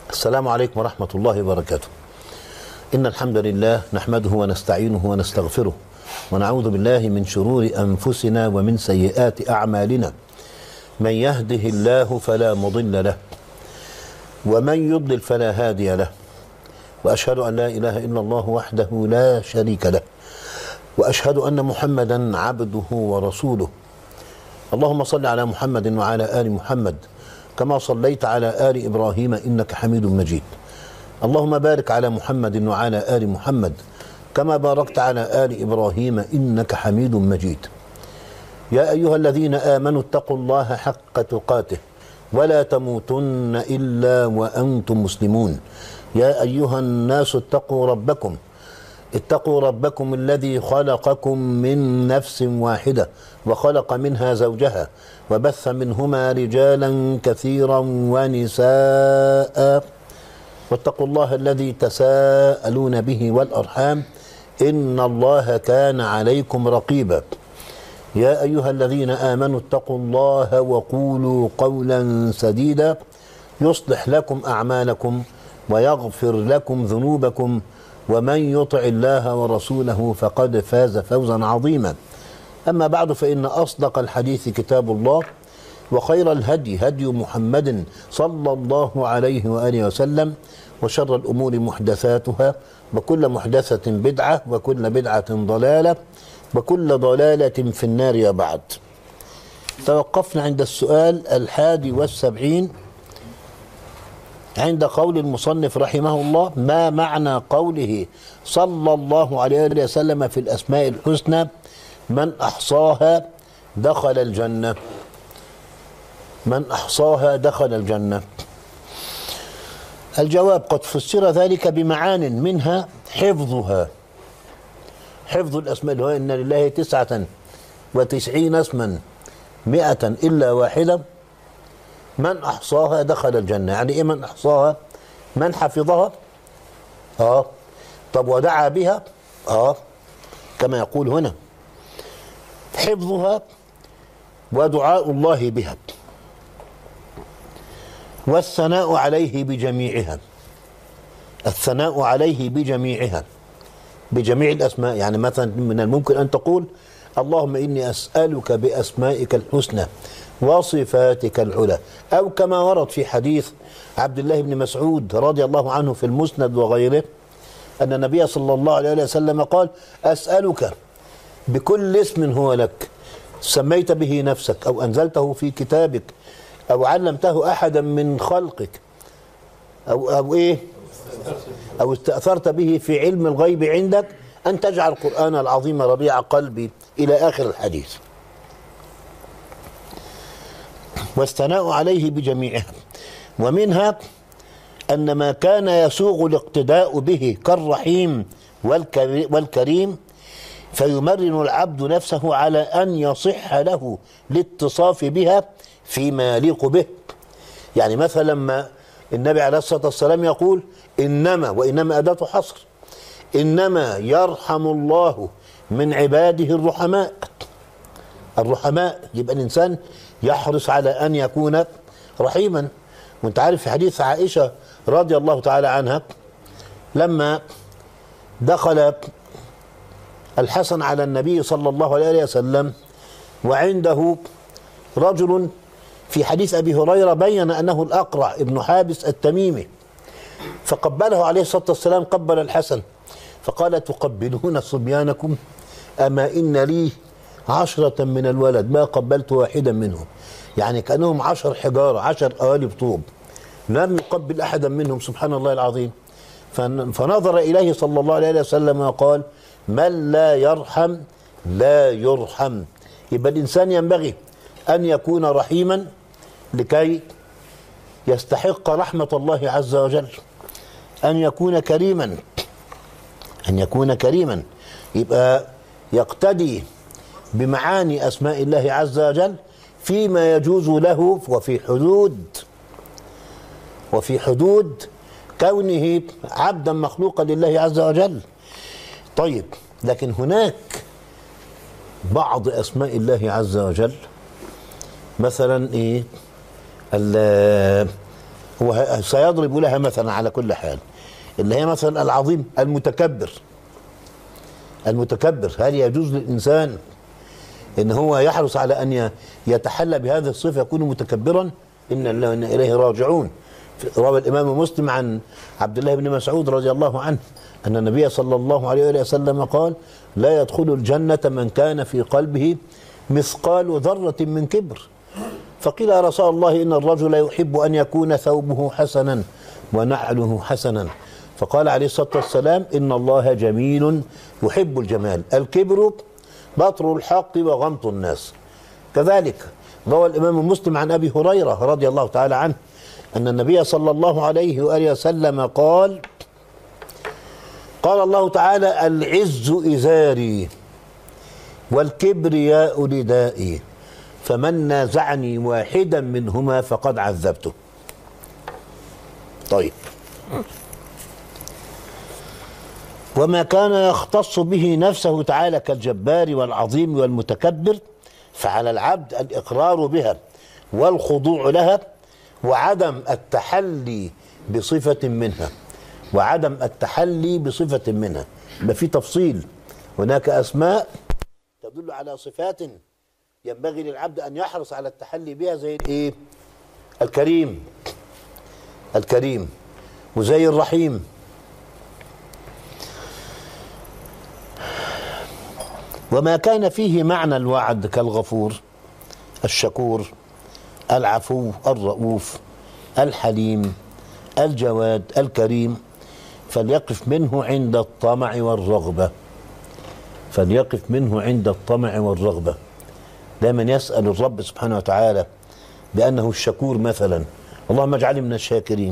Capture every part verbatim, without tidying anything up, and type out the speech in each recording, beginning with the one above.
السلام عليكم ورحمة الله وبركاته. إن الحمد لله نحمده ونستعينه ونستغفره ونعوذ بالله من شرور أنفسنا ومن سيئات أعمالنا. من يهده الله فلا مضل له ومن يضلل فلا هادي له، وأشهد أن لا إله إلا الله وحده لا شريك له، وأشهد أن محمدا عبده ورسوله. اللهم صل على محمد وعلى آل محمد كما صليت على آل إبراهيم إنك حميد مجيد. اللهم بارك على محمد وعلى آل محمد كما باركت على آل إبراهيم إنك حميد مجيد. يا أيها الذين آمنوا اتقوا الله حق تقاته ولا تموتن إلا وأنتم مسلمون. يا أيها الناس اتقوا ربكم اتقوا ربكم الذي خلقكم من نفس واحدة وخلق منها زوجها وبث منهما رجالا كثيرا ونساء، واتقوا الله الذي تساءلون به والأرحام إن الله كان عليكم رقيبا. يا أيها الذين آمنوا اتقوا الله وقولوا قولا سديدا يصلح لكم أعمالكم ويغفر لكم ذنوبكم، ومن يطع الله ورسوله فقد فاز فوزا عظيما. أما بعد، فإن أصدق الحديث كتاب الله، وخير الهدي هدي محمد صلى الله عليه وآله وسلم، وشر الأمور محدثاتها، وكل محدثة بدعة، وكل بدعة ضلالة، وكل ضلالة في النار. يا بعد، توقفنا عند السؤال الحادي والسبعين عند قول المصنف رحمه الله: ما معنى قوله صلى الله عليه وسلم في الأسماء الحسنى من أحصاها دخل الجنة؟ من أحصاها دخل الجنة. الجواب: قد فسر ذلك بمعان، منها حفظها، حفظ الأسماء، اللي هو إن لله تسعة وتسعين اسما مئة إلا واحدة، من أحصاها دخل الجنة. يعني إيه من أحصاها؟ من حفظها، آه طب ودعا بها، آه كما يقول هنا، حفظها ودعاء الله بها والثناء عليه بجميعها. الثناء عليه بجميعها، بجميع الأسماء. يعني مثلا من الممكن أن تقول: اللهم إني أسألك بأسمائك الحسنى وصفاتك العلى، أو كما ورد في حديث عبد الله بن مسعود رضي الله عنه في المسند وغيره أن النبي صلى الله عليه وسلم قال: أسألك بكل اسم هو لك سميت به نفسك أو أنزلته في كتابك أو علمته أحدا من خلقك أو أو إيه أو استأثرت به في علم الغيب عندك أن تجعل القرآن العظيم ربيع قلبي، إلى آخر الحديث. والثناء عليه بجميعها. ومنها أن ما كان يسوغ الاقتداء به كالرحيم والكريم فيمرن العبد نفسه على أن يصح له الاتصاف بها فيما يليق به. يعني مثلا لما النبي عليه الصلاة والسلام يقول: إنما، وإنما أداة حصر، إنما يرحم الله من عباده الرحماء. الرحماء، يبقى الإنسان يحرص على أن يكون رحيما. وانت عارف في حديث عائشة رضي الله تعالى عنها لما دخل الحسن على النبي صلى الله عليه وسلم وعنده رجل، في حديث أبي هريرة بين أنه الأقرع ابن حابس التميمي، فقبله عليه الصلاة والسلام، قبل الحسن فقال: تقبلون صبيانكم؟ أما إن لي عشرة من الولد ما قبلت واحدا منهم. يعني كأنهم عشر حجارة، عشر قوالب طوب، لم يقبل أحدا منهم، سبحان الله العظيم. فنظر إليه صلى الله عليه وسلم وقال: من لا يرحم لا يرحم. يبقى الإنسان ينبغي أن يكون رحيما لكي يستحق رحمة الله عز وجل، أن يكون كريما، أن يكون كريما يبقى يقتدي بمعاني أسماء الله عز وجل فيما يجوز له، وفي حدود وفي حدود كونه عبدا مخلوقا لله عز وجل. طيب، لكن هناك بعض أسماء الله عز وجل، مثلا إيه هو سيضرب لها مثلا على كل حال، اللي هي مثلا العظيم المتكبر. المتكبر هل يجوز للإنسان إن هو يحرص على أن يتحلى بهذه الصفة يكون متكبرا؟ إن الله وإنا إليه راجعون. روى الإمام مسلم عن عبد الله بن مسعود رضي الله عنه أن النبي صلى الله عليه وسلم قال: لا يدخل الجنة من كان في قلبه مثقال ذرة من كبر. فقيل يا رسول الله إن الرجل يحب أن يكون ثوبه حسنا ونعله حسنا. فقال عليه الصلاة والسلام: إن الله جميل يحب الجمال. الكبر بطر الحق وغمط الناس. كذلك روى الإمام مسلم عن أبي هريرة رضي الله تعالى عنه أن النبي صلى الله عليه وآله وسلم قال: قال الله تعالى: العز إزاري والكبرياء ردائي فمن نازعني واحدا منهما فقد عذبته. طيب، وما كان يختص به نفسه تعالى كالجبار والعظيم والمتكبر فعلى العبد الإقرار بها والخضوع لها وعدم التحلي بصفة منها وعدم التحلي بصفة منها. يبقى في تفصيل، هناك أسماء تدل على صفات ينبغي للعبد أن يحرص على التحلي بها، زي الإيه؟ الكريم الكريم وزي الرحيم. وما كان فيه معنى الوعد كالغفور الشكور العفو الرؤوف الحليم الجواد الكريم فليقف منه عند الطمع والرغبة. فليقف منه عند الطمع والرغبة. دائما يسأل الرب سبحانه وتعالى بأنه الشكور مثلا، اللهم اجعلني من الشاكرين.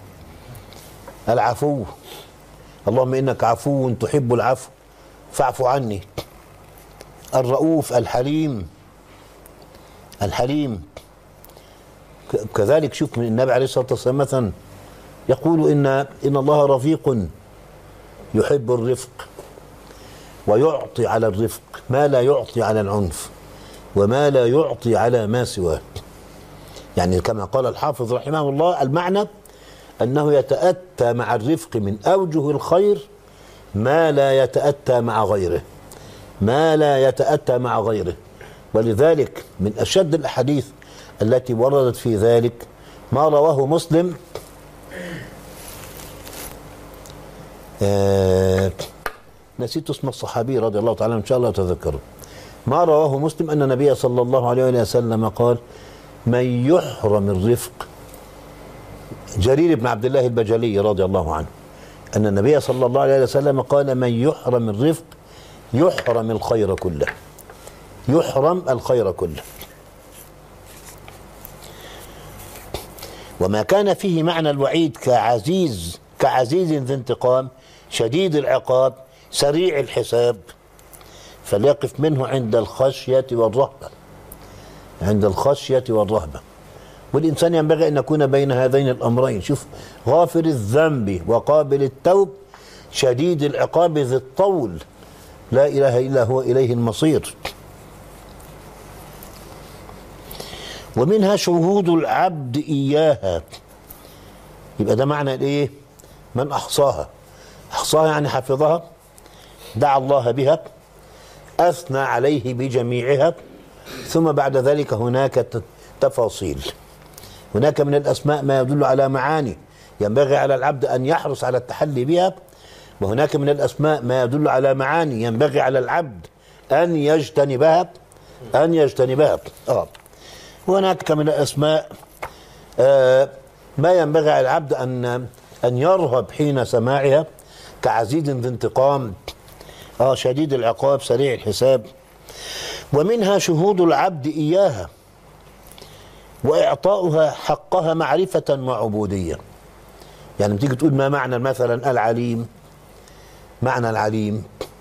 العفو، اللهم إنك عفو تحب العفو فاعف عني. الرؤوف الحليم الحليم كذلك. شوف من النبي عليه الصلاة والسلام مثلا يقول إن إن الله رفيق يحب الرفق ويعطي على الرفق ما لا يعطي على العنف وما لا يعطي على ما سواه. يعني كما قال الحافظ رحمه الله المعنى أنه يتأتى مع الرفق من أوجه الخير ما لا يتأتى مع غيره ما لا يتأتى مع غيره. ولذلك من أشد الأحاديث التي وردت في ذلك ما رواه مسلم آه نسيت اسم الصحابي رضي الله تعالى إن شاء الله تذكره. ما رواه مسلم أن النبي صلى الله عليه وسلم قال: من يحرم الرفق. جرير بن عبد الله البجلي رضي الله عنه أن النبي صلى الله عليه وسلم قال: من يحرم الرفق يحرم الخير كله. يحرم الخير كله. وما كان فيه معنى الوعيد كعزيز كعزيز ذي انتقام شديد العقاب سريع الحساب فليقف منه عند الخشية والرهبة. عند الخشية والرهبة. والإنسان ينبغي أن يكون بين هذين الأمرين. شوف: غافر الذنب وقابل التوب شديد العقاب ذي الطول لا إله إلا هو إليه المصير. ومنها شهود العبد إياها. يبقى ده معنى الإيه؟ من أحصاها. أحصاها يعني حفظها، دعا الله بها، أثنى عليه بجميعها، ثم بعد ذلك هناك تفاصيل. هناك من الأسماء ما يدل على معاني ينبغي على العبد أن يحرص على التحلي بها، وهناك من الأسماء ما يدل على معاني ينبغي على العبد أن يجتنبها أن يجتنبها آه. وهناك من الأسماء آه ما ينبغي على العبد أن أن يرهب حين سماعها كعزيز ذي انتقام آه شديد العقاب سريع الحساب. ومنها شهود العبد إياها وإعطاؤها حقها معرفة وعبودية. يعني بتيجي تقول ما معنى مثلا العليم، معنى العليم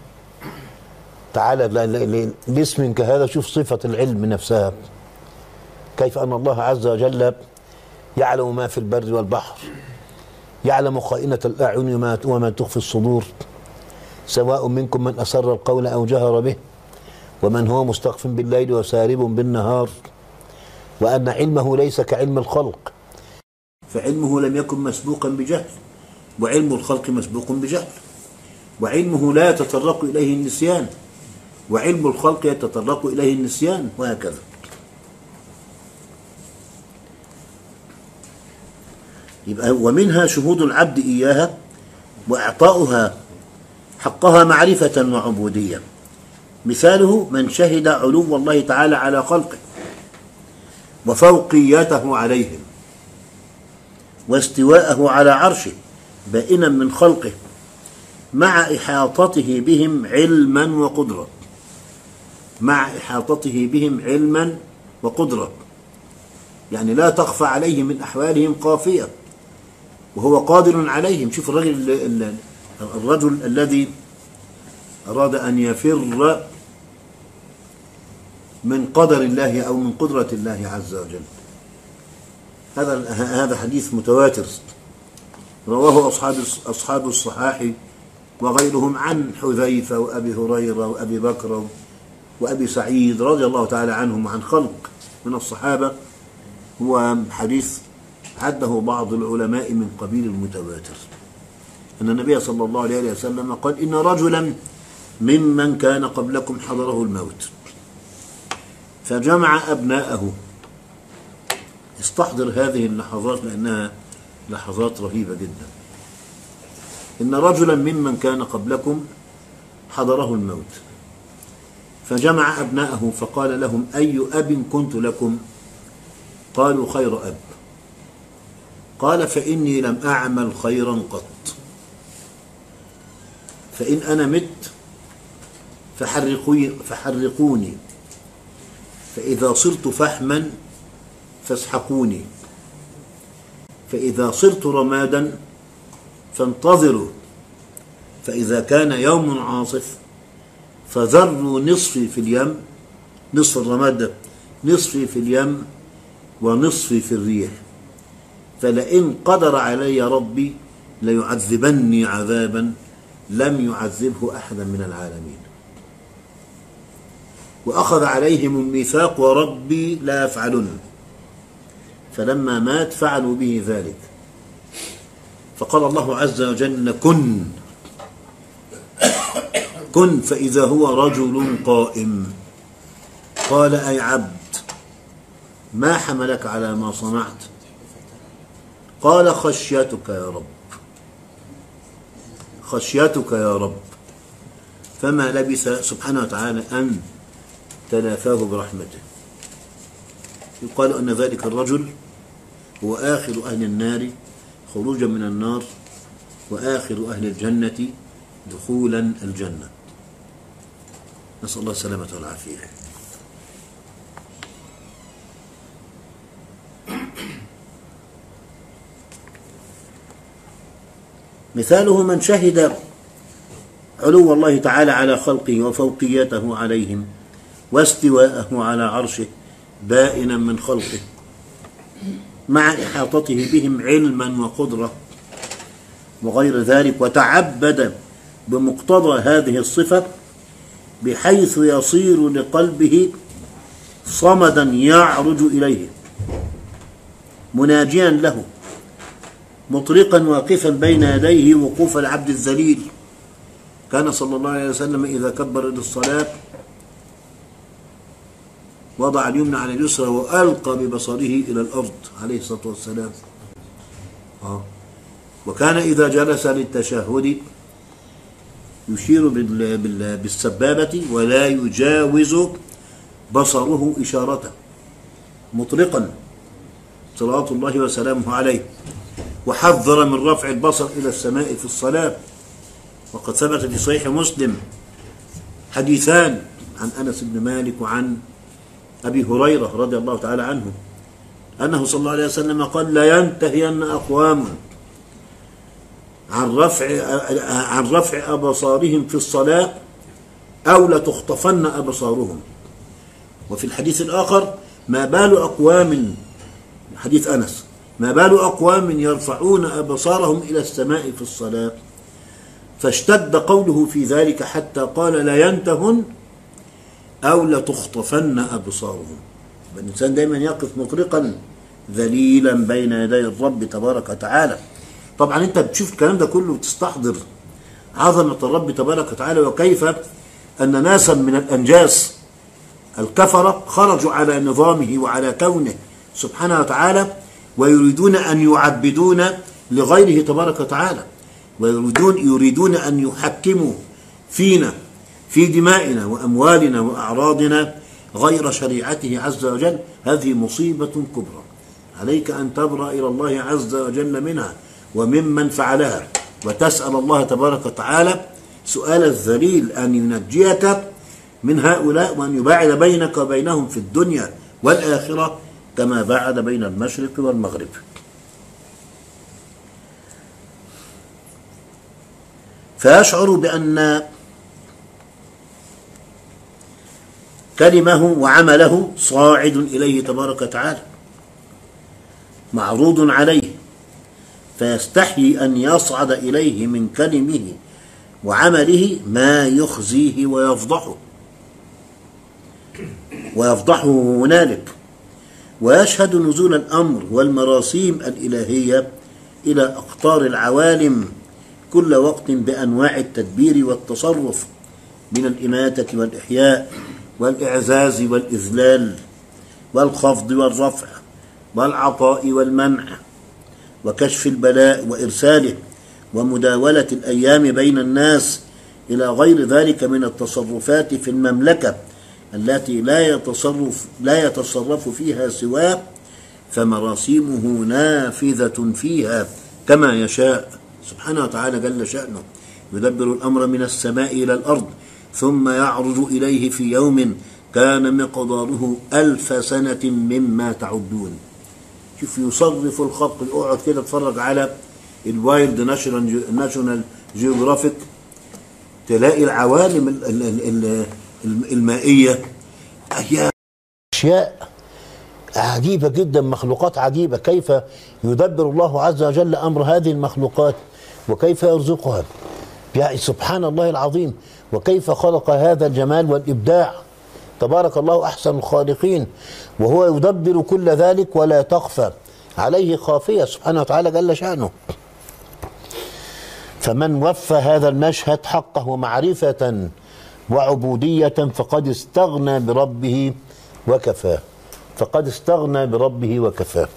تعالى لاسم كهذا شوف صفة العلم نفسها، كيف أن الله عز وجل يعلم ما في البر والبحر، يعلم خائنة الأعين وما تخفي الصدور، سواء منكم من أسر القول أو جهر به ومن هو مستخف بالليل وسارب بالنهار، وأن علمه ليس كعلم الخلق فعلمه لم يكن مسبوقا بجهل، وعلم الخلق مسبوق بجهل، وعلمه لا يتطرق إليه النسيان، وعلم الخلق يتطرق إليه النسيان، وهكذا. يبقى ومنها شهود العبد إياها وإعطاؤها حقها معرفة وعبودية. مثاله من شهد علو الله تعالى على خلقه وفوقيته عليهم واستواءه على عرشه بائنا من خلقه مع إحاطته بهم علما وقدرة، مع إحاطته بهم علما وقدرة، يعني لا تخفى عليه من أحوالهم خافية وهو قادر عليهم. شوف الرجل الرجل الذي أراد أن يفر من قدر الله أو من قدرة الله عز وجل، هذا هذا حديث متواتر رواه أصحاب أصحاب الصحاح وغيرهم عن حذيفة وأبي هريرة وأبي بكر وأبي سعيد رضي الله تعالى عنهم وعن خلق من الصحابة. هو حديث عده بعض العلماء من قبيل المتواتر، أن النبي صلى الله عليه وسلم قال إن رجلا ممن كان قبلكم حضره الموت فجمع أبناءه. استحضر هذه اللحظات لأنها لحظات رهيبة جدا. إن رجلا ممن كان قبلكم حضره الموت فجمع أبناءه فقال لهم أي أب كنت لكم؟ قالوا خير أب. قال فإني لم أعمل خيرا قط، فإن أنا مت فحرقوني، فإذا صرت فحما فاسحقوني، فإذا صرت رمادا فانتظروا، فإذا كان يوم عاصف فذروا نصفي في اليم، نصف الرماد نصفي في اليم ونصفي في الريح، فلئن قدر علي ربي ليعذبني عذابا لم يعذبه أحدا من العالمين. وأخذ عليهم الميثاق وربي لا يفعلن، فلما مات فعلوا به ذلك. فقال الله عز وجل كن كن فإذا هو رجل قائم. قال أي عبد ما حملك على ما صنعت؟ قال خشيتك يا رب، خشيتك يا رب. فما لبث سبحانه وتعالى أن تلافاه برحمته. يقال أن ذلك الرجل هو آخر أهل النار خروجا من النار وآخر أهل الجنة دخولا الجنة، نسأل الله السلامة والعافية. مثاله من شهد علو الله تعالى على خلقه وفوقيته عليهم واستواءه على عرشه بائنا من خلقه مع إحاطته بهم علما وقدرة وغير ذلك، وتعبد بمقتضى هذه الصفة بحيث يصير لقلبه صمدا يعرج إليه مناجيا له مطرقا واقفا بين يديه وقوف العبد الذليل. كان صلى الله عليه وسلم إذا كبر للصلاة وضع اليمنى على اليسرى وألقى ببصره إلى الأرض عليه الصلاة والسلام. آه. وكان إذا جلس للتشهد يشير بالسبابة ولا يجاوز بصره إشارته مطلقا صلوات الله وسلامه عليه، وحذر من رفع البصر إلى السماء في الصلاة. وقد ثبت في صحيح مسلم حديثان عن أنس بن مالك وعن أبي هريرة رضي الله تعالى عنه أنه صلى الله عليه وسلم قال لا ينتهين أقوام عن رفع عن رفع أبصارهم في الصلاة أو لتخطفن أبصارهم. وفي الحديث الآخر ما بال أقوام، حديث أنس، ما بال أقوام يرفعون أبصارهم إلى السماء في الصلاة، فاشتد قوله في ذلك حتى قال لا ينتهن أو لتخطفن أبصارهم. الإنسان دائما يقف مطرقا ذليلا بين يدي الرب تبارك وتعالى. طبعا انت بتشوف الكلام ده كله وتستحضر عظمة الرب تبارك وتعالى، وكيف أن ناسا من الأنجاس الكفرة خرجوا على نظامه وعلى كونه سبحانه وتعالى، ويريدون أن يعبدون لغيره تبارك وتعالى، ويريدون يريدون أن يحكموا فينا في دمائنا وأموالنا وأعراضنا غير شريعته عز وجل. هذه مصيبة كبرى، عليك أن تبرأ إلى الله عز وجل منها وممن فعلها، وتسأل الله تبارك وتعالى سؤال الذليل أن ينجيك من هؤلاء، وأن يباعد بينك وبينهم في الدنيا والآخرة كما باعد بين المشرق والمغرب. فيشعر بأن كلمه وعمله صاعد إليه تبارك وتعالى، معروض عليه، فيستحيي أن يصعد إليه من كلمه وعمله ما يخزيه ويفضحه ويفضحه هنالك. ويشهد نزول الأمر والمراسيم الإلهية إلى أقطار العوالم كل وقت بأنواع التدبير والتصرف، من الإماتة والإحياء والإعزاز والإذلال والخفض والرفع والعطاء والمنع وكشف البلاء وإرساله ومداولة الأيام بين الناس إلى غير ذلك من التصرفات في المملكة التي لا يتصرف لا يتصرف فيها سواه، فمراسيمه نافذة فيها كما يشاء سبحانه وتعالى جل شأنه. يدبر الأمر من السماء إلى الأرض ثم يعرج إليه في يوم كان مقداره ألف سنة مما تعدون. شوف يصرف الخلق. اقعد كده اتفرج على الوايلد ناشونال جيوغرافيك، تلاقي العوالم المائية أشياء عجيبة جدا، مخلوقات عجيبة. كيف يدبر الله عز وجل أمر هذه المخلوقات وكيف يرزقها، يعني سبحان الله العظيم. وكيف خلق هذا الجمال والإبداع، تبارك الله أحسن الخالقين. وهو يدبر كل ذلك ولا تخفى عليه خافية سبحانه وتعالى جل شأنه. فمن وفى هذا المشهد حقه معرفة وعبودية فقد استغنى بربه وكفاه، فقد استغنى بربه وكفاه.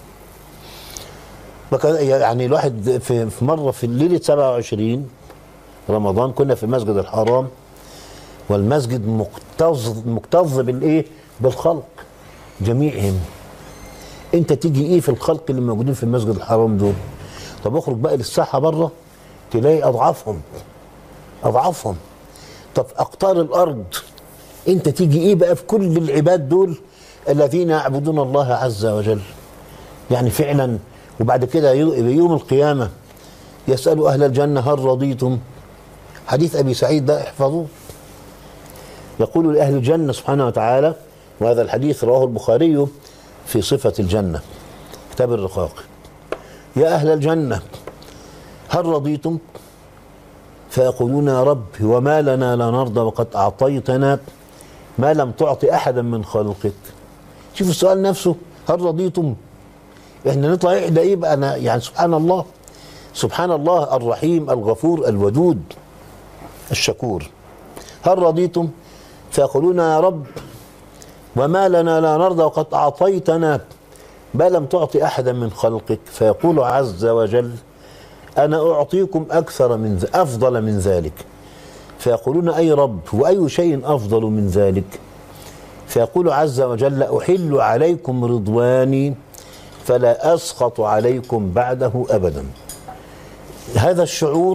يعني الواحد في مرة في ليلة سبعة وعشرين رمضان كنا في المسجد الحرام، والمسجد مكتظ مكتظ بالايه؟ بالخلق جميعهم. انت تيجي ايه في الخلق اللي موجودين في المسجد الحرام دول؟ طب اخرج بقى للساحه بره تلاقي اضعافهم اضعافهم. طب اقطار الارض انت تيجي ايه بقى في كل العباد دول الذين يعبدون الله عز وجل؟ يعني فعلا. وبعد كده يوم القيامه يسأل اهل الجنه هل رضيتم؟ حديث ابي سعيد ده احفظوه. يقول لأهل الجنة سبحانه وتعالى، وهذا الحديث رواه البخاري في صفة الجنة كتاب الرقاق: يا أهل الجنة هل رضيتم؟ فيقولون يا رب وما لنا لا نرضى وقد أعطيتنا ما لم تعطي أحدا من خلقك. شوف السؤال نفسه، هل رضيتم؟ احنا نطلع إحدى إيه بقى؟ أنا يعني سبحان الله سبحان الله الرحيم الغفور الودود الشكور. هل رضيتم؟ فيقولون يا رب وما لنا لا نرضى وقد أعطيتنا ما لم تعطي أحدا من خلقك. فيقول عز وجل أنا أعطيكم أكثر من ذلك أفضل من ذلك. فيقولون أي رب وأي شيء أفضل من ذلك؟ فيقول عز وجل أحل عليكم رضواني فلا أسخط عليكم بعده أبدا. هذا الشعور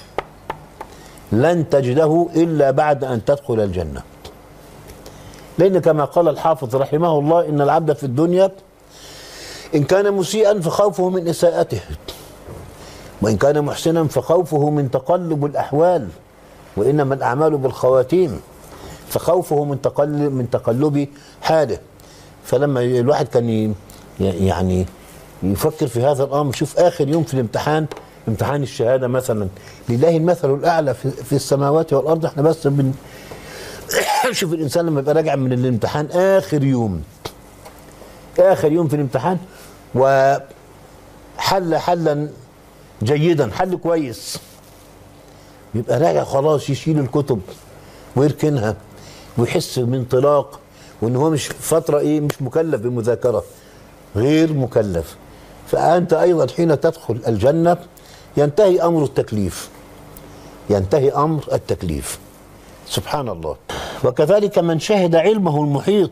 لن تجده إلا بعد أن تدخل الجنة، لأن كما قال الحافظ رحمه الله إن العبد في الدنيا إن كان مسيئا فخوفه من إساءته، وإن كان محسنا فخوفه من تقلب الأحوال، وإنما الأعمال بالخواتيم، فخوفه من تقلب من تقلب حاله. فلما الواحد كان يعني يفكر في هذا الأمر، شوف آخر يوم في الامتحان، امتحان الشهادة مثلا، لله المثل الأعلى في السماوات والأرض. احنا بس بن شوف الإنسان لما يبقى راجع من الامتحان آخر يوم آخر يوم في الامتحان وحل حلا جيدا، حل كويس، يبقى راجع خلاص يشيل الكتب ويركنها ويحس بانطلاق، وان هو مش فتره ايه مش مكلف بمذاكره، غير مكلف. فانت ايضا حين تدخل الجنه ينتهي امر التكليف، ينتهي امر التكليف. سبحان الله. وكذلك من شهد علمه المحيط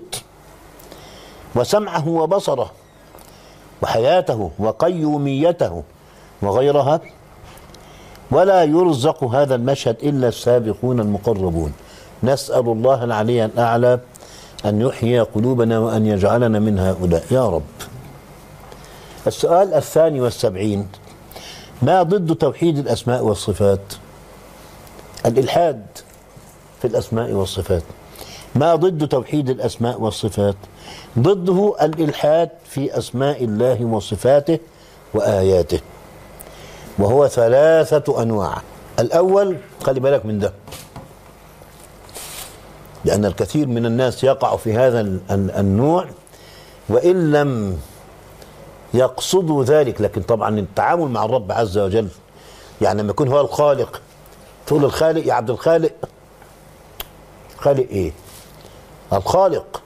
وسمعه وبصره وحياته وقيوميته وغيرها، ولا يرزق هذا المشهد إلا السابقون المقربون. نسأل الله العلي الأعلى أن يحيي قلوبنا وأن يجعلنا من هؤلاء يا رب. السؤال الثاني والسبعين: ما ضد توحيد الأسماء والصفات؟ الإلحاد في الأسماء والصفات. ما ضد توحيد الأسماء والصفات؟ ضده الإلحاد في أسماء الله وصفاته وآياته، وهو ثلاثة أنواع. الأول، خلي بالك من ده، لأن الكثير من الناس يقع في هذا النوع وإن لم يقصدوا ذلك، لكن طبعا التعامل مع الرب عز وجل، يعني لما يكون هو الخالق تقول الخالق يا عبد الخالق، خالق ايه؟ الخالق.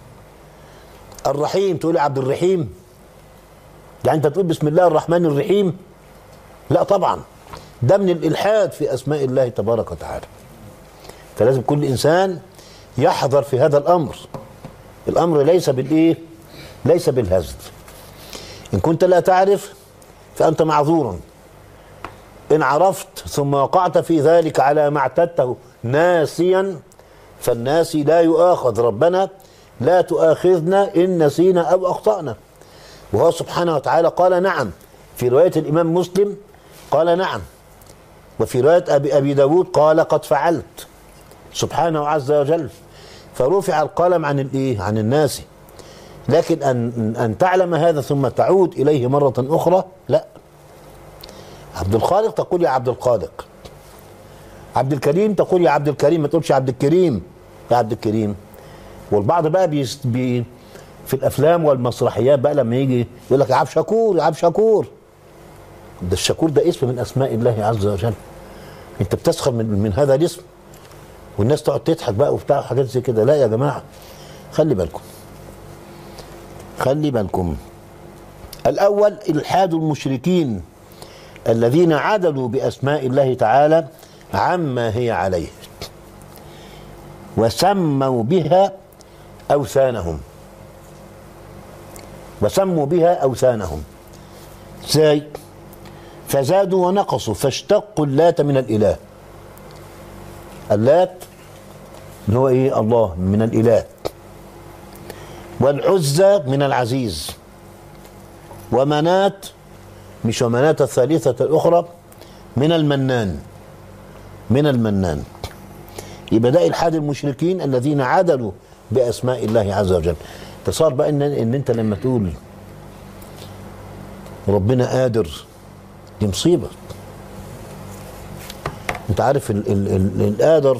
الرحيم تقول يا عبد الرحيم، يعني انت تقول بسم الله الرحمن الرحيم؟ لا طبعا، ده من الإلحاد في أسماء الله تبارك وتعالى. فلازم كل إنسان يحذر في هذا الأمر. الأمر ليس بالإيه؟ ليس بالهزل. إن كنت لا تعرف فأنت معذور، إن عرفت ثم وقعت في ذلك على ما اعتدته ناسيا فالناسي لا يؤاخذ. ربنا لا تؤاخذنا إن نسينا أو أخطأنا، وهو سبحانه وتعالى قال نعم. في رواية الإمام مسلم قال نعم، وفي رواية أبي, أبي داود قال قد فعلت، سبحانه عز وجل. فرفع القلم عن الإيه؟ عن الناس. لكن أن, أن تعلم هذا ثم تعود إليه مرة أخرى لا. عبد الخالق تقول يا عبد الخالق، عبد الكريم تقول يا عبد الكريم، ما تقولش عبد الكريم يا عبد الكريم. والبعض بقى بي بي في الافلام والمسرحيات بقى لما يجي يقول لك يا عبد شكور، يا عبد شكور. ده الشكور ده اسم من اسماء الله عز وجل، انت بتسخر من من هذا الاسم والناس تقعد تضحك بقى وبتاع حاجات زي كده. لا يا جماعه، خلي بالكم خلي بالكم. الاول الحاد المشركين الذين عدلوا باسماء الله تعالى عما هي عليه وسموا بها اوثانهم، وسموا بها اوثانهم. ازاي؟ فزادوا ونقصوا، فاشتقوا اللات من الاله. اللات اللي هو ايه؟ الله، من الاله. والعزى من العزيز. ومنات، مش ومنات الثالثة الأخرى، من المنان، من المنان. يبقى ده إلحاد المشركين الذين عدلوا بأسماء الله عز وجل. تصار بقى إن, إن أنت لما تقول ربنا قادر، دي مصيبة. أنت عارف ال ال ال القادر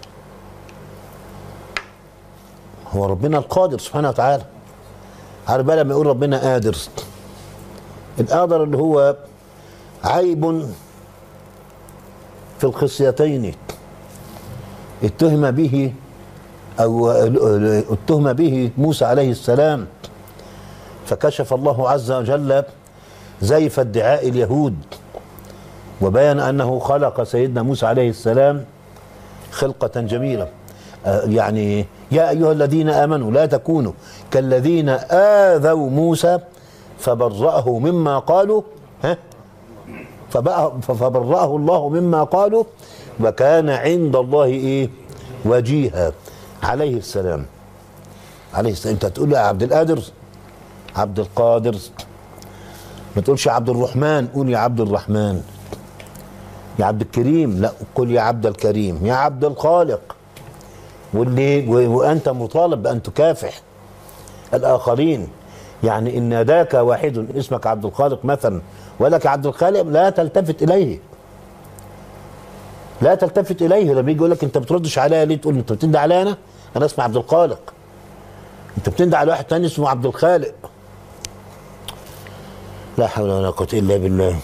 هو ربنا القادر سبحانه وتعالى. عارف بقى لما يقول ربنا قادر، القادر اللي هو عيب في الخصيتين اتهم به أو اتهم به موسى عليه السلام، فكشف الله عز وجل زيف ادعاء اليهود وبين أنه خلق سيدنا موسى عليه السلام خلقة جميلة. يعني يا أيها الذين آمنوا لا تكونوا كالذين آذوا موسى فبرأه مما قالوا، ها فبرأه الله مما قالوا وكان عند الله ايه؟ وجيها. عليه السلام عليه السلام. انت تقول يا عبد القادر، عبد القادر، ما تقولش يا عبد الرحمن، قول يا عبد الرحمن. يا عبد الكريم، لا قل يا عبد الكريم. يا عبد الخالق، واللي وانت مطالب بان تكافح الاخرين. يعني ان ناداك واحد اسمك عبد الخالق مثلا ولك عبد الخالق، لا تلتفت اليه، لا تلتفت اليه. لما يجي يقول لك انت بتردش عليا ليه؟ تقول انت بتندى عليا انا؟ انا اسمي عبد الخالق. انت بتندى على واحد تاني اسمه عبد الخالق. لا حول ولا قوة إلا بالله.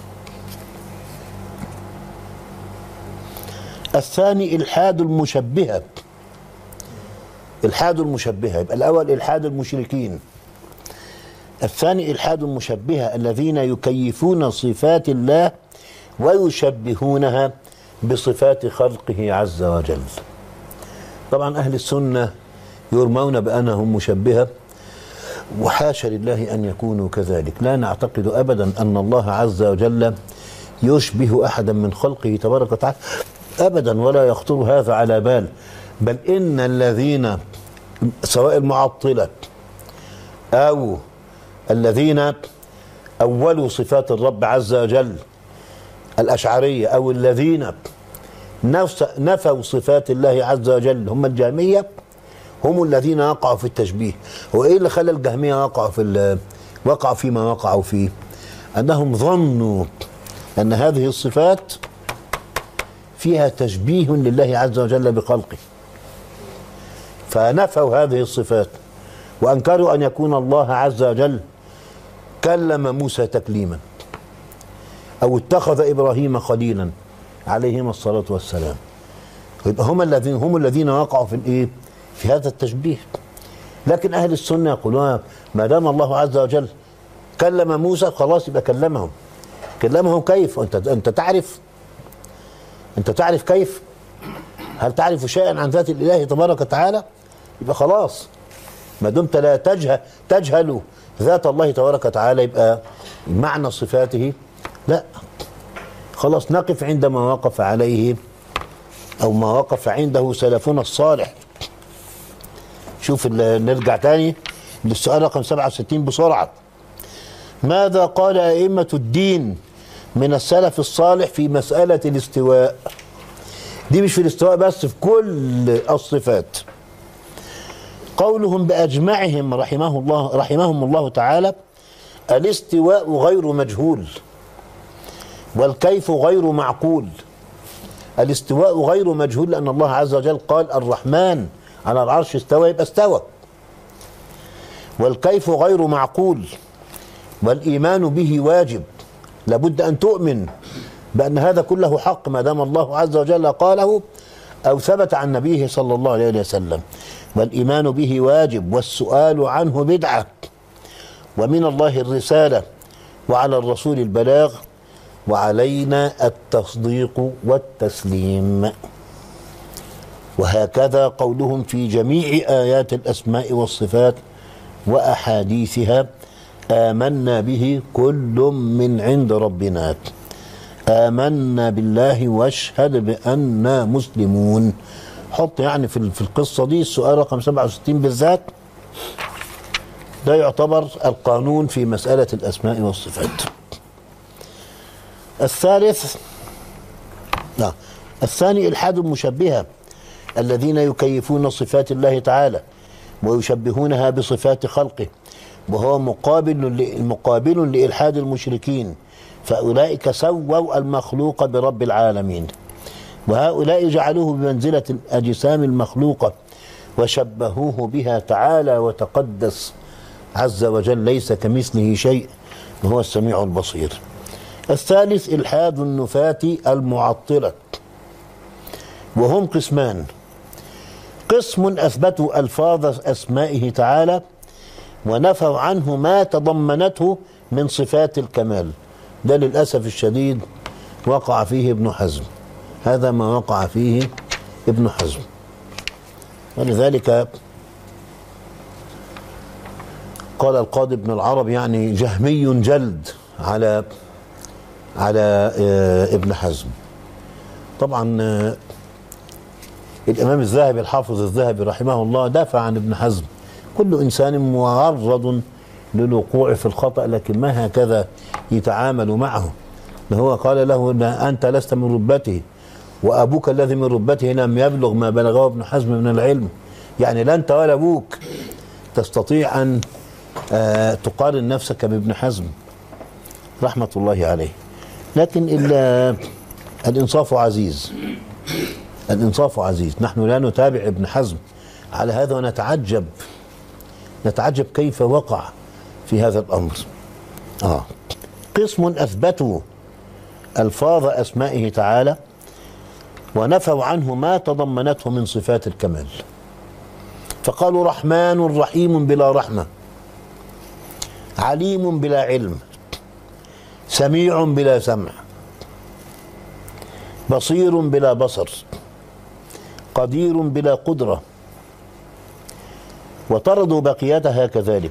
الثاني إلحاد المشبهة. إلحاد المشبهة، يبقى الأول إلحاد المشركين، الثاني إلحاد المشبهة الذين يكيفون صفات الله ويشبهونها بصفات خلقه عز وجل. طبعا أهل السنة يرمون بأنهم مشبهة، وحاشا لله أن يكونوا كذلك. لا نعتقد أبدا أن الله عز وجل يشبه أحدا من خلقه تبارك وتعالى أبدا، ولا يخطر هذا على بال. بل إن الذين سواء المعطلة أو الذين أولوا صفات الرب عز وجل الأشعرية، أو الذين نفوا صفات الله عز وجل هم الجهمية، هم الذين وقعوا في التشبيه. وإيه اللي خلى الجهمية وقعوا في وقعوا فيما وقعوا فيه؟ أنهم ظنوا أن هذه الصفات فيها تشبيه لله عز وجل بخلقه، فنفوا هذه الصفات وأنكروا أن يكون الله عز وجل كلم موسى تكليما، أو اتخذ إبراهيم خليلا عليهما الصلاة والسلام. يبقى هم الذين هم الذين وقعوا في الإيه؟ في هذا التشبيه. لكن أهل السنة يقولون ما دام الله عز وجل كلم موسى خلاص يبقى كلمهم. كلمهم كيف؟ أنت أنت تعرف أنت تعرف كيف؟ هل تعرف شيئا عن ذات الإله تبارك وتعالى؟ يبقى خلاص ما دمت لا تجهل تجهل ذات الله تبارك وتعالى، يبقى معنى صفاته لا، خلاص نقف عند ما وقف عليه أو ما وقف عنده سلفنا الصالح. شوف نرجع تاني للسؤال رقم سبعة وستين بسرعة. ماذا قال أئمة الدين من السلف الصالح في مسألة الاستواء؟ دي مش في الاستواء بس، في كل الصفات. قولهم بأجمعهم رحمه الله رحمهم الله تعالى: الاستواء غير مجهول والكيف غير معقول. الاستواء غير مجهول لأن الله عز وجل قال الرحمن على العرش استوى، يبقى استوى. والكيف غير معقول، والإيمان به واجب، لابد أن تؤمن بأن هذا كله حق ما دام الله عز وجل قاله أو ثبت عن نبيه صلى الله عليه وسلم. والإيمان به واجب، والسؤال عنه بدعة، ومن الله الرسالة، وعلى الرسول البلاغ، وعلينا التصديق والتسليم. وهكذا قولهم في جميع آيات الأسماء والصفات وأحاديثها: آمنا به كل من عند ربنا، آمنا بالله واشهد بأننا مسلمون. حط يعني في في القصة دي السؤال رقم سبعة وستين بالذات، ده يعتبر القانون في مسألة الأسماء والصفات. الثالث لا الثاني إلحاد المشبهة الذين يكيفون صفات الله تعالى ويشبهونها بصفات خلقه، وهو مقابل مقابل لإلحاد المشركين، فأولئك سووا المخلوق برب العالمين، وهؤلاء جعلوه بمنزلة الأجسام المخلوقة وشبهوه بها تعالى وتقدس عز وجل، ليس كمثله شيء وهو السميع البصير. الثالث إلحاد النفاة المعطلة، وهم قسمان: قسم أثبتوا ألفاظ أسمائه تعالى ونفوا عنه ما تضمنته من صفات الكمال. ده للأسف الشديد وقع فيه ابن حزم، هذا ما وقع فيه ابن حزم. ولذلك قال القاضي ابن العرب يعني جهمي جلد على على ابن حزم. طبعا الإمام الذهبي الحافظ الذهبي رحمه الله دافع عن ابن حزم: كل إنسان معرض للوقوع في الخطأ، لكن ما هكذا يتعامل معه. هو قال له: أنت لست من رتبته، وأبوك الذي من رتبته لم يبلغ ما بلغه ابن حزم من العلم. يعني لا أنت ولا أبوك تستطيع أن تقارن نفسك بابن حزم رحمة الله عليه. لكن الإنصاف عزيز، الإنصاف عزيز. نحن لا نتابع ابن حزم على هذا، ونتعجب نتعجب كيف وقع في هذا الأمر. آه قسم أثبتوا ألفاظ أسمائه تعالى ونفوا عنه ما تضمنته من صفات الكمال، فقالوا رحمن رحيم بلا رحمة، عليم بلا علم، سميع بلا سمع، بصير بلا بصر، قدير بلا قدرة، وطردوا بقيتها كذلك.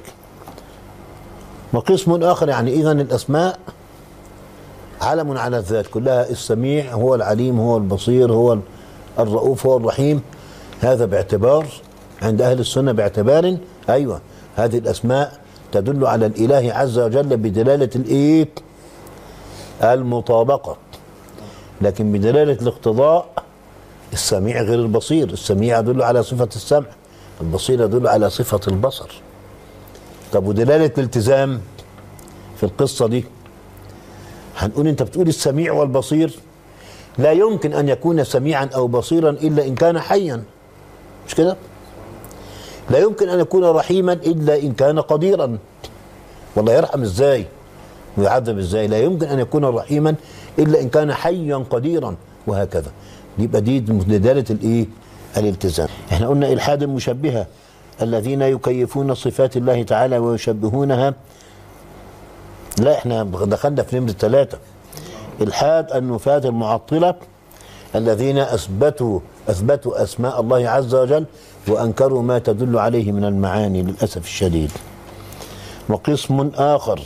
وقسم آخر يعني إذن الأسماء علم على الذات كلها، السميع هو العليم هو البصير هو الرؤوف هو الرحيم، هذا باعتبار عند أهل السنة باعتبار أيوة هذه الأسماء تدل على الإله عز وجل بدلالة الإيه؟ المطابقة، لكن بدلالة الاقتضاء السميع غير البصير، السميع يدل على صفة السمع، البصير يدل على صفة البصر. طب ودلالة الالتزام في القصة دي هنقول انت بتقول السميع والبصير، لا يمكن ان يكون سميعا او بصيرا الا ان كان حيا، مش كده؟ لا يمكن ان يكون رحيما الا ان كان قديرا، والله يرحم ازاي ويعذب ازاي؟ لا يمكن ان يكون رحيما الا ان كان حيا قديرا، وهكذا. يبقى دي دلاله الايه؟ الالتزام. احنا قلنا الحاد المشبهه الذين يكيفون صفات الله تعالى ويشبهونها، لا احنا دخلنا في نمرة ثلاثة. الحاد النفاة المعطلة الذين اثبتوا اثبتوا اسماء الله عز وجل وانكروا ما تدل عليه من المعاني للاسف الشديد. وقسم اخر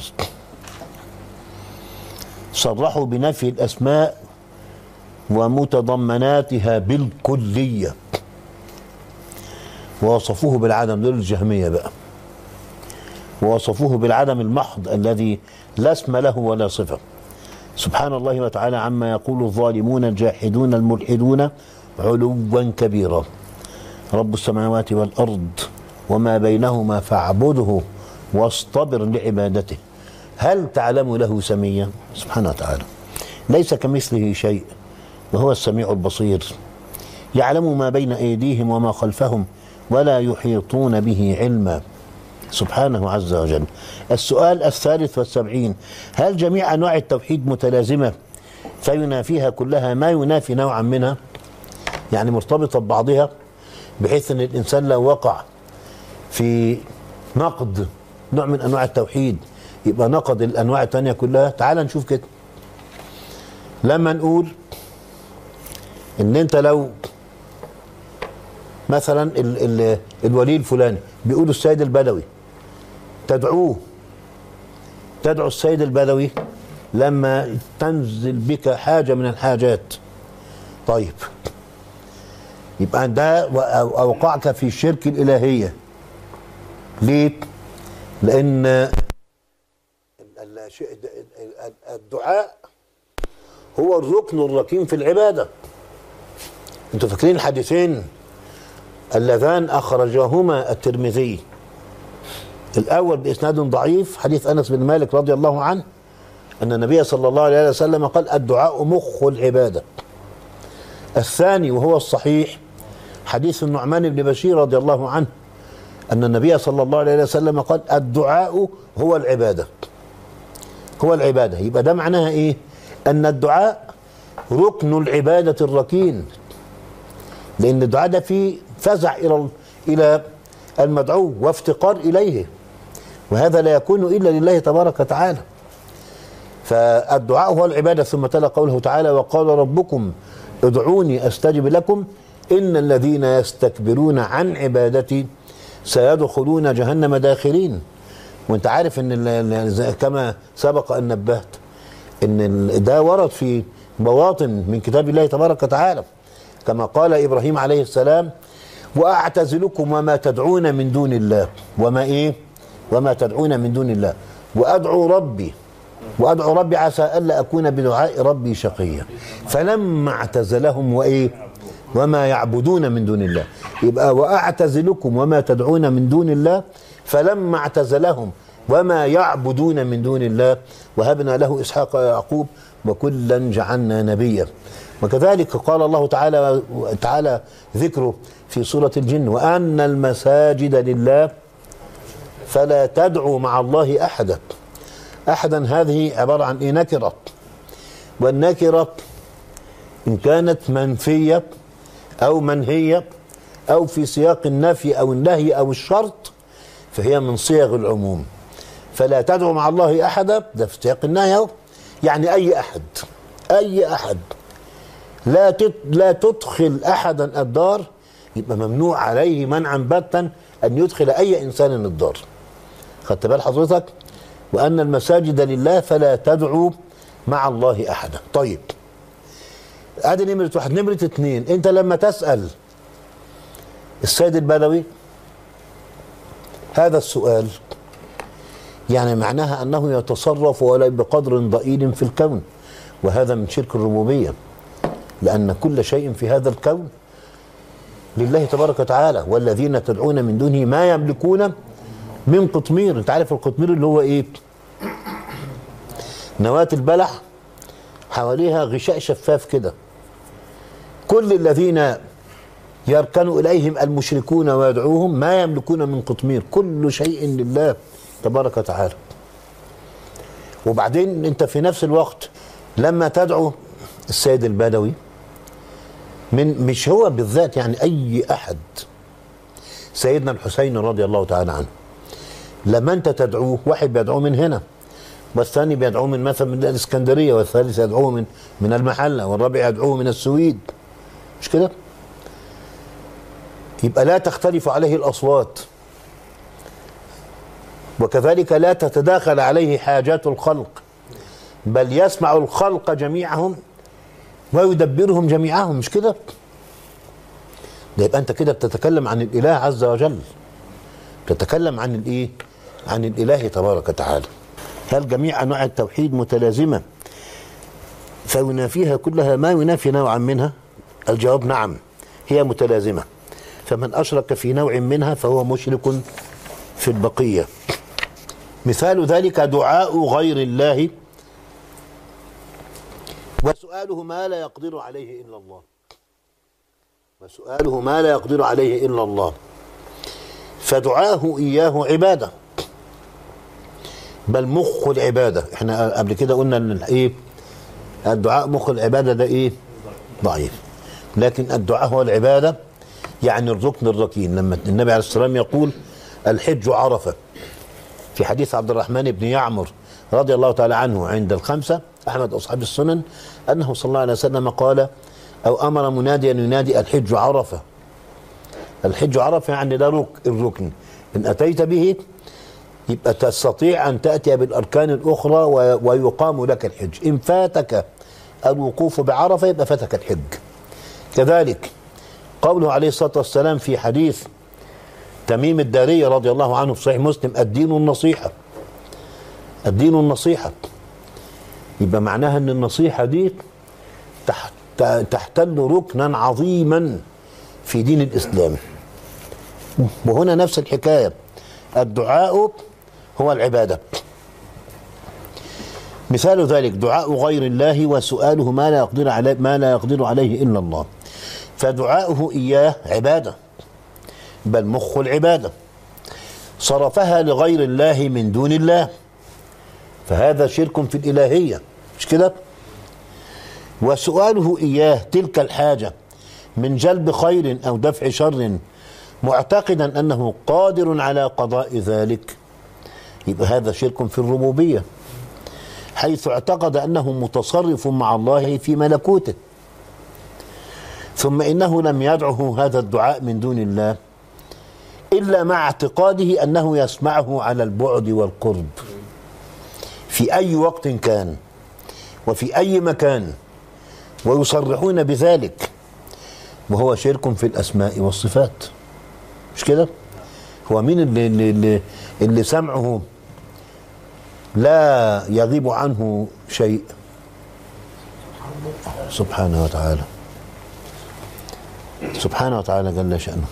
صرحوا بنفي الاسماء ومتضمناتها بالكلية ووصفوه بالعدم، دول الجهمية بقى، ووصفوه بالعدم المحض الذي لا اسم له ولا صفة. سبحان الله وتعالى عما يقول الظالمون الجاحدون الملحدون علوا كبيرا. رب السماوات والأرض وما بينهما فاعبده واصطبر لعبادته هل تعلم له سميا؟ سبحانه وتعالى ليس كمثله شيء وهو السميع البصير، يعلم ما بين أيديهم وما خلفهم ولا يحيطون به علما سبحانه عز وجل. السؤال الثالث والسبعين: هل جميع أنواع التوحيد متلازمة فينافيها كلها ما ينافي نوعا منها؟ يعني مرتبطة ببعضها بحيث أن الإنسان لو وقع في نقد نوع من أنواع التوحيد يبقى نقد الأنواع الثانية كلها. تعال نشوف كده. لما نقول ان انت لو مثلا ال ال الولي الفلاني بيقولوا السيد البدوي تدعوه، تدعو السيد البدوي لما تنزل بك حاجة من الحاجات، طيب يبقى ده أوقعك في الشرك الإلهية. ليه؟ لأن الدعاء هو الركن الركين في العبادة. انتوا فاكرين الحديثين اللذان أخرجاهما الترمذي، الأول بإسناد ضعيف حديث أنس بن مالك رضي الله عنه أن النبي صلى الله عليه وسلم قال الدعاء مخ العبادة. الثاني وهو الصحيح حديث النعمان بن بشير رضي الله عنه أن النبي صلى الله عليه وسلم قال الدعاء هو العبادة، هو العبادة. يبقى ده معناها إيه؟ أن الدعاء ركن العبادة الركين، لأن الدعاء ده فيه فزع إلى إلى المدعو وافتقار إليه، وهذا لا يكون إلا لله تبارك وتعالى. فالدعاء هو العبادة. ثم تلا قوله تعالى وقال ربكم ادعوني أستجب لكم إن الذين يستكبرون عن عبادتي سيدخلون جهنم داخرين. وانت عارف ان كما سبق ان نبهت ان ده ورد في مواطن من كتاب الله تبارك وتعالى، كما قال ابراهيم عليه السلام واعتزلكم وما تدعون من دون الله وما ايه وما تدعون من دون الله وادعو ربي وادعو ربي عسى الا اكون بدعاء ربي شقيا فلما اعتزلهم وايه وما يعبدون من دون الله. يبقى واعتزلكم وما تدعون من دون الله فلما اعتزلهم وما يعبدون من دون الله وهبنا له اسحاق ويعقوب وكلا جعلنا نبيا. وكذلك قال الله تعالى تعالى ذكره في سورة الجن وأن المساجد لله فلا تدعوا مع الله أحدا أحدا هذه عبارة عن إيه؟ نكرة. والنكرة إن كانت منفية أو منهية أو في سياق النفي أو النهي أو الشرط فهي من صيغ العموم. فلا تدعو مع الله أحدا، ده في سياق النهي، يعني أي أحد، أي أحد لا لا تدخل أحدا الدار، يبقى ممنوع عليه منعا باتا أن يدخل أي إنسان الدار. خدت بال حضرتك؟ وأن المساجد لله فلا تدعو مع الله أحدا. طيب ادي نمرة واحد. نمرة اتنين، انت لما تسأل السيد البدوي هذا السؤال يعني معناها انه يتصرف ولو بقدر ضئيل في الكون، وهذا من شرك الربوبية، لأن كل شيء في هذا الكون لله تبارك وتعالى، والذين تدعون من دونه ما يملكون من قطمير. انت عارف القطمير اللي هو ايه؟ نواة البلح حواليها غشاء شفاف كده، كل الذين يركن إليهم المشركون ويدعوهم ما يملكون من قطمير، كل شيء لله تبارك وتعالى. وبعدين انت في نفس الوقت لما تدعو السيد البدوي، من مش هو بالذات، يعني أي أحد، سيدنا الحسين رضي الله تعالى عنه لما انت تدعوه، واحد بيدعوه من هنا، والثاني بيدعوه من مثلا من الإسكندرية، والثالث يدعوه من من المحلة، والرابع يدعوه من السويد، مش كده؟ يبقى لا تختلف عليه الأصوات، وكذلك لا تتداخل عليه حاجات الخلق، بل يسمع الخلق جميعهم ويدبرهم جميعهم، مش كده؟ ده يبقى انت كده بتتكلم عن الإله عز وجل، بتتكلم عن الايه؟ عن الإله تبارك وتعالى. هل جميع أنواع التوحيد متلازمة فينافيها كلها ما ينافي نوعا منها؟ الجواب نعم، هي متلازمة، فمن أشرك في نوع منها فهو مشرك في البقية. مثال ذلك دعاء غير الله وسؤاله ما لا يقدر عليه إلا الله، وسؤاله ما لا يقدر عليه إلا الله، فدعاه إياه عبادة، بل مخ العبادة. احنا قبل كده قلنا ان الايه؟ الدعاء مخ العبادة، ده ايه؟ ضعيف. لكن الدعاء هو العبادة، يعني الركن الركين. لما النبي عليه الصلاة والسلام يقول الحج عرفة، في حديث عبد الرحمن بن يعمر رضي الله تعالى عنه عند الخمسة أحمد أصحاب السنن، أنه صلى الله عليه وسلم قال أو أمر مناديا ينادي الحج عرفة. الحج عرفة يعني ده رك الركن، إن أتيت به يبقى تستطيع أن تأتي بالأركان الأخرى ويقام لك الحج. إن فاتك الوقوف بعرفة يبقى فاتك الحج. كذلك قوله عليه الصلاة والسلام في حديث تميم الداري رضي الله عنه في صحيح مسلم الدين النصيحة، الدين النصيحة، يبقى معناها أن النصيحة دي تحتل ركنا عظيما في دين الإسلام. وهنا نفس الحكاية، الدعاء هو العبادة. مثال ذلك دعاء غير الله وسؤاله ما لا يقدر عليه ما لا يقدر عليه إلا الله، فدعاؤه إياه عبادة، بل مخ العبادة، صرفها لغير الله من دون الله، فهذا شرك في الإلهية، مش كده؟ وسؤاله إياه تلك الحاجة من جلب خير أو دفع شر معتقدا أنه قادر على قضاء ذلك، يبقى هذا شرك في الربوبية، حيث اعتقد أنه متصرف مع الله في ملكوته، ثم إنه لم يدعه هذا الدعاء من دون الله إلا مع اعتقاده أنه يسمعه على البعد والقرب في أي وقت كان وفي أي مكان، ويصرحون بذلك، وهو شرك في الأسماء والصفات، مش كده؟ هو مين اللي, اللي, اللي سمعه لا يغيب عنه شيء؟ سبحانه وتعالى، سبحانه وتعالى جل شأنه،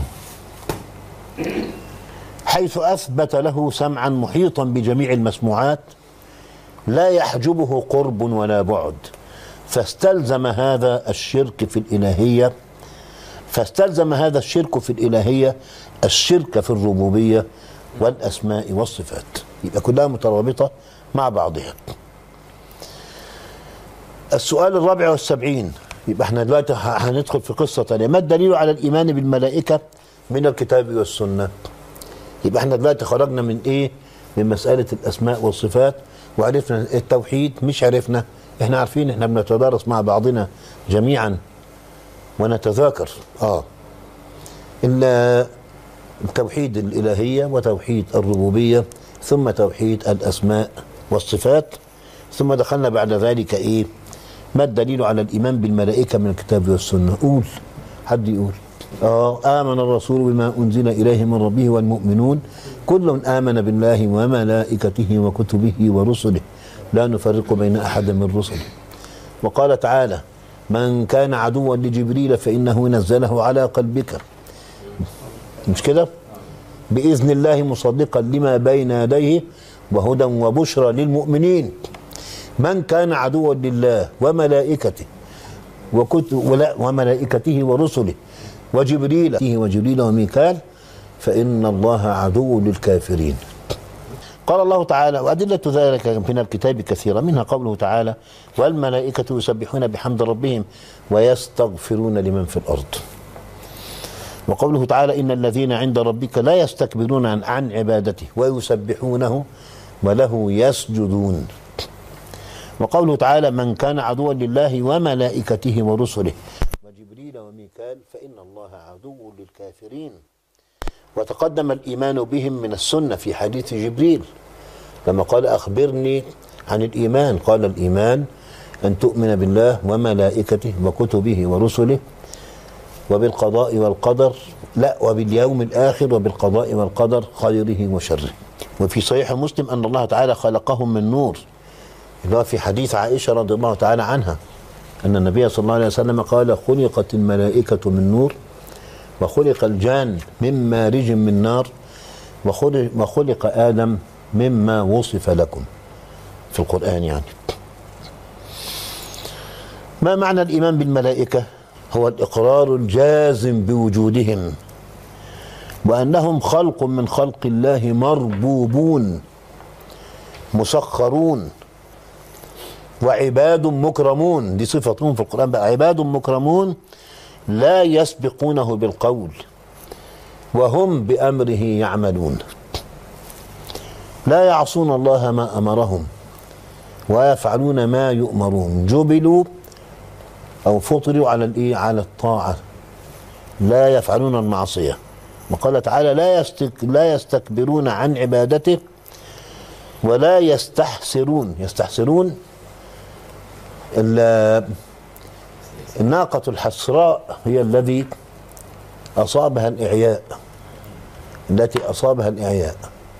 حيث أثبت له سمعا محيطا بجميع المسموعات لا يحجبه قرب ولا بعد، فاستلزم هذا الشرك في الإلهية فاستلزم هذا الشرك في الإلهية الشرك في الربوبية والأسماء والصفات، يبقى كلها مترابطة مع بعضها. السؤال الرابع والسبعين، يبقى احنا دلوقتي هندخل في قصة تانية. ما الدليل على الإيمان بالملائكة من الكتاب والسنة؟ يبقى احنا دلوقتي خرجنا من ايه؟ من مسألة الأسماء والصفات، وعرفنا التوحيد. مش عرفنا، احنا عارفين، احنا بنتدارس مع بعضنا جميعا ونتذاكر اه إلا توحيد الإلهية وتوحيد الربوبية، ثم توحيد الأسماء والصفات، ثم دخلنا بعد ذلك ايه؟ ما الدليل على الإيمان بالملائكة من الكتاب والسنة؟ قول، حد يقول. آه آمن الرسول بما أنزل إليه من ربه والمؤمنون كل آمن بالله وملائكته وكتبه ورسله لا نفرق بين أحد من رسله. وقال تعالى: من كان عدوا لجبريل فإنه نزله على قلبك، مش كده؟ بإذن الله مصدقا لما بين يديه وهدى وبشرى للمؤمنين. من كان عدوا لله وملائكته وملائكته ورسله وجبريل وجبريل وميكال فإن الله عدو للكافرين. قال الله تعالى: وأدلة ذلك من الكتاب كثيرة، منها قوله تعالى: والملائكة يسبحون بحمد ربهم ويستغفرون لمن في الأرض. وقوله تعالى: إن الذين عند ربك لا يستكبرون عن, عن عبادته ويسبحونه وله يسجدون. وقوله تعالى: من كان عدوا لله وملائكته ورسله وجبريل وميكال فإن الله عدو للكافرين. وتقدم الإيمان بهم من السنة في حديث جبريل لما قال: أخبرني عن الإيمان. قال: الإيمان أن تؤمن بالله وملائكته وكتبه ورسله وبالقضاء والقدر، لا وباليوم الآخر وبالقضاء والقدر خيره وشره. وفي صحيح مسلم أن الله تعالى خلقهم من نور، اللي هو في حديث عائشة رضي الله تعالى عنها أن النبي صلى الله عليه وسلم قال: خلقت الملائكة من نور وخلق الجان من مارج من نار وخلق آدم مما وصف لكم في القرآن. يعني ما معنى الإيمان بالملائكة؟ هو الإقرار الجازم بوجودهم وأنهم خلق من خلق الله مربوبون مسخرون وعباد مكرمون. دي صفتهم في القرآن بقى، عباد مكرمون لا يسبقونه بالقول وهم بأمره يعملون، لا يعصون الله ما أمرهم ويفعلون ما يؤمرون، جبلوا أو فطروا على الإيه؟ على الطاعة، لا يفعلون المعصية. وقال تعالى: لا يستك لا يستكبرون عن عبادته ولا يستحسرون. يستحسرون الناقة الحسراء هي الذي أصابها الإعياء، التي أصابها الإعياء.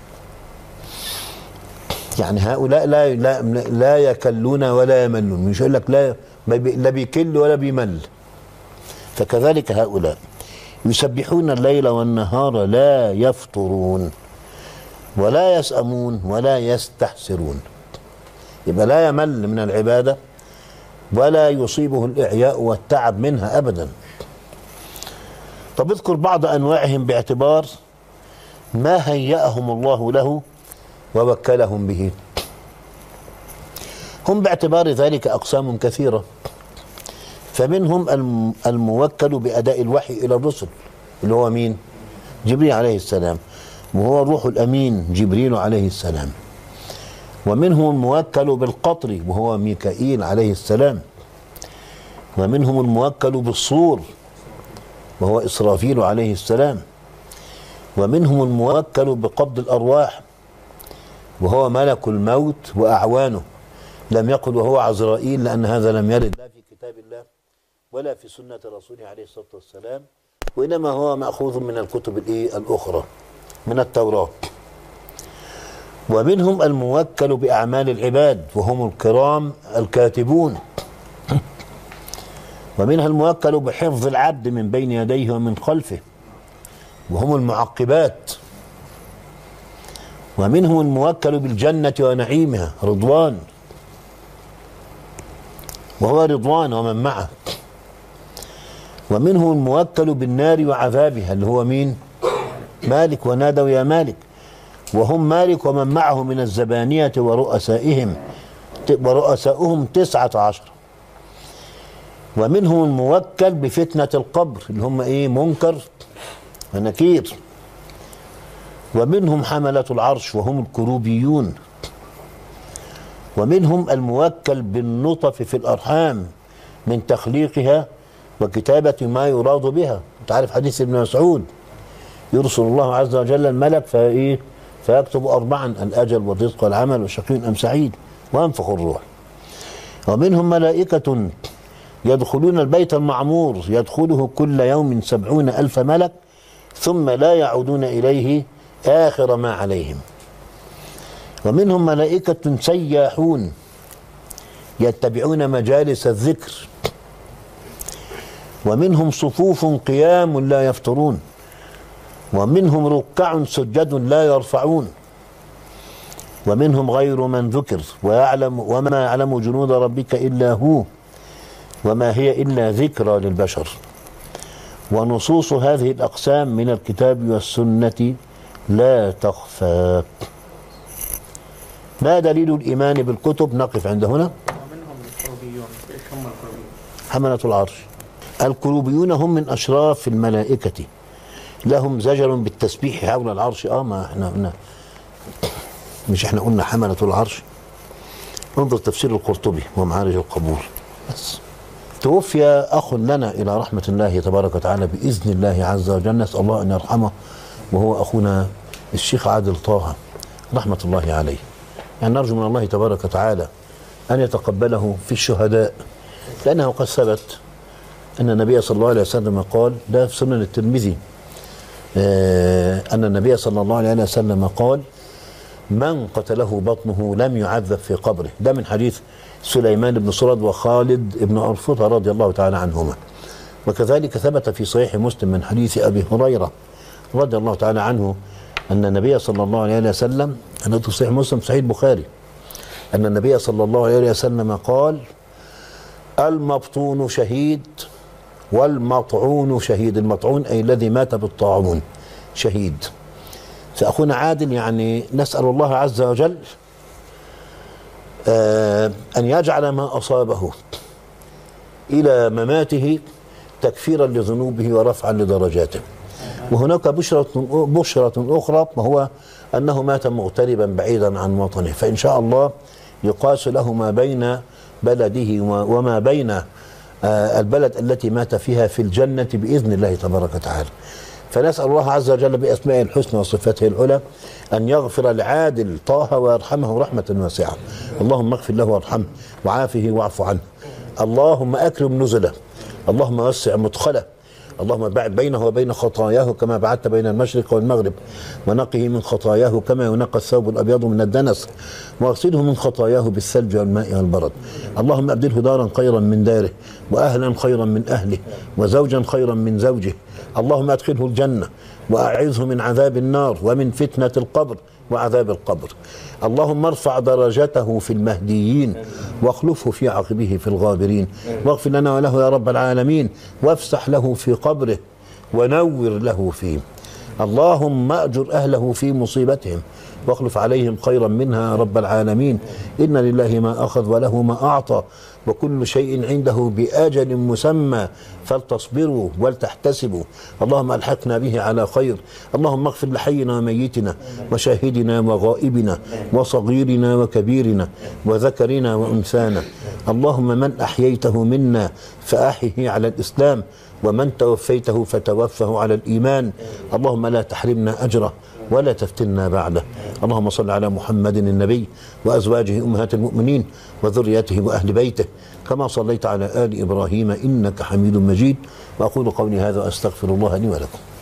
يعني هؤلاء لا لا لا يكلون ولا يملون، مش يقول لك لا لا بيكل ولا بيمل. فكذلك هؤلاء يسبحون الليل والنهار لا يفطرون ولا يسأمون ولا يستحسرون. يبقى لا يمل من العبادة ولا يصيبه الإعياء والتعب منها أبدا. طب اذكر بعض أنواعهم باعتبار ما هيأهم الله له ووكلهم به. هم باعتبار ذلك أقسام كثيرة، فمنهم الموكل بأداء الوحي إلى الرسل اللي هو مين؟ جبريل عليه السلام، وهو الروح الأمين جبريل عليه السلام. ومنهم الموكل بالقطر وهو ميكائيل عليه السلام. ومنهم الموكل بالصور وهو إسرافيل عليه السلام. ومنهم الموكل بقبض الأرواح وهو ملك الموت وأعوانه، لم يقل وهو عزرائيل لأن هذا لم يرد لا في كتاب الله ولا في سنة رسوله عليه الصلاة والسلام، وإنما هو مأخوذ من الكتب الأخرى من التوراة. ومنهم الموكل بأعمال العباد وهم الكرام الكاتبون. ومنها الموكل بحفظ العبد من بين يديه ومن خلفه وهم المعقبات. ومنهم الموكل بالجنة ونعيمها رضوان وهو رضوان ومن معه. ومنهم الموكل بالنار وعذابها اللي هو مين؟ مالك، ونادوا يا مالك. وهم مالك ومن معه من الزبانية ورؤسائهم ورؤساؤهم تسعة عشر. ومنهم الموكل بفتنة القبر اللي هم ايه منكر ونكير. ومنهم حملة العرش وهم الكروبيون. ومنهم الموكل بالنطف في الأرحام من تخليقها وكتابة ما يراد بها. انت عارف حديث ابن مسعود يرسل الله عز وجل الملك فايه فيكتب أربعا: الأجل والرزق والعمل وشقي أم سعيد وينفخ الروح. ومنهم ملائكة يدخلون البيت المعمور يدخله كل يوم سبعون ألف ملك ثم لا يعودون إليه آخر ما عليهم. ومنهم ملائكة سياحون يتبعون مجالس الذكر. ومنهم صفوف قيام لا يفترون. ومنهم ركع سجد لا يرفعون. ومنهم غير من ذكر ويعلم وما يعلم جنود ربك إلا هو وما هي إلا ذكرى للبشر. ونصوص هذه الأقسام من الكتاب والسنة لا تخفى. ما دليل الإيمان بالكتب؟ نقف عند هنا. ومنهم الكروبيون. ايش هم الكروبيون؟ حملة العرش. الكروبيون هم من أشراف الملائكة، لهم زجر بالتسبيح حول العرش. اه ما احنا قلنا، مش احنا قلنا حملة العرش؟ انظر تفسير القرطبي ومعارج القبول. بس توفي أخ لنا إلى رحمة الله تبارك وتعالى بإذن الله عز وجل، نسأل الله أن يرحمه، وهو أخونا الشيخ عادل طه رحمة الله عليه. يعني نرجو من الله تبارك وتعالى أن يتقبله في الشهداء، لأنه قد ثبت أن النبي صلى الله عليه وسلم قال، ده في سنن الترمذي، آه أن النبي صلى الله عليه وسلم قال: من قتله بطنه لم يعذب في قبره. ده من حديث سليمان بن سرد وخالد بن أرفطة رضي الله تعالى عنهما. وكذلك ثبت في صحيح مسلم من حديث أبي هريرة رضي الله تعالى عنه أن النبي صلى الله عليه وسلم، أنه في صحيح مسلم صحيح البخاري، أن النبي صلى الله عليه وسلم قال: المبطون شهيد والمطعون شهيد. المطعون أي الذي مات بالطاعون شهيد. فأخونا عادل يعني نسأل الله عز وجل آه أن يجعل ما أصابه إلى مماته تكفيرا لذنوبه ورفعا لدرجاته. وهناك بشرة بشرة أخرى، وهو أنه مات مغتربا بعيدا عن وطنه، فإن شاء الله يقاس له ما بين بلده وما بين آه البلد التي مات فيها في الجنة بإذن الله تبارك وتعالى. فنسأل الله عز وجل بأسمائه الحسنى وصفاته العلى أن يغفر لعادل طه ويرحمه رحمة واسعة. اللهم اغفر له وارحمه وعافه واعف عنه. اللهم أكرم نزله. اللهم وسع مدخله. اللهم باعد بينه وبين خطاياه كما بعدت بين المشرق والمغرب، ونقه من خطاياه كما ينقى الثوب الأبيض من الدنس، واغسله من خطاياه بالثلج والماء والبرد. اللهم أبدله دارا خيرا من داره، وأهلا خيرا من أهله، وزوجا خيرا من زوجه. اللهم أدخله الجنة وأعذه من عذاب النار ومن فتنة القبر وعذاب القبر. اللهم ارفع درجته في المهديين واخلفه في عقبه في الغابرين، واغفر لنا وله يا رب العالمين، وافسح له في قبره ونور له فيه. اللهم أجر أهله في مصيبتهم واخلف عليهم خيرا منها يا رب العالمين. إن لله ما أخذ وله ما أعطى، وكل شيء عنده بأجل مسمى، فلتصبروا ولتحتسبوا. اللهم ألحقنا به على خير. اللهم اغفر لحينا وميتنا وشاهدنا وغائبنا وصغيرنا وكبيرنا وذكرنا وأنثانا. اللهم من أحييته منا فأحيه على الإسلام، ومن توفيته فتوفه على الإيمان. اللهم لا تحرمنا أجره ولا تفتنا بعده. اللهم صل على محمد النبي وأزواجه أمهات المؤمنين وذريته وأهل بيته كما صليت على آل إبراهيم إنك حميد مجيد. وأقول قولي هذا وأستغفر الله لي ولكم.